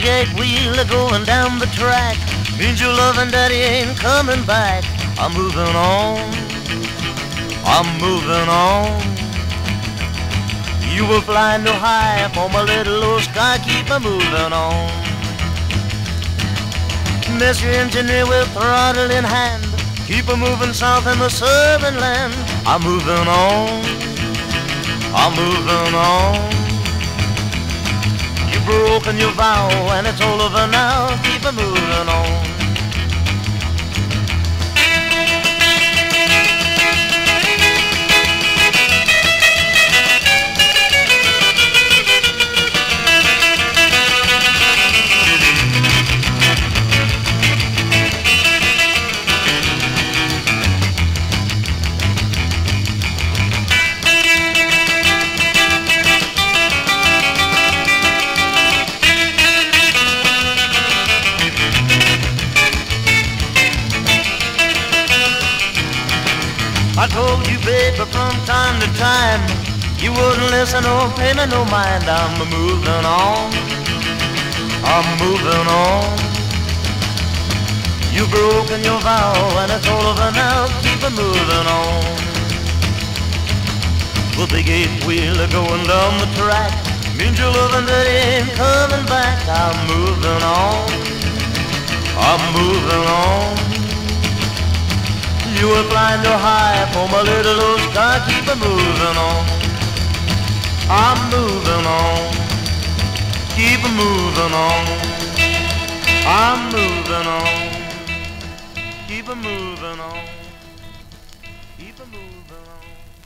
big eight wheel going down the track means your loving daddy ain't coming back. I'm moving on, I'm moving on. You were flying too high for my little old sky, keep a moving on. Mr. Engineer with throttle in hand, keep a moving south in the southern land. I'm moving on, I'm moving on. You've broken your vow and it's all over now, keep a moving on. I told you, babe, but from time to time you wouldn't listen or pay me no mind. I'm moving on, I'm moving on. You've broken your vow and it's all over now, keep a moving on. The big eight wheeler going down the track means your loving daddy ain't coming back. I'm moving on, I'm moving on. You were flying too high for my little old sky, keep a moving on. I'm moving on, keep a moving on. I'm moving on, keep a moving on, keep a moving on.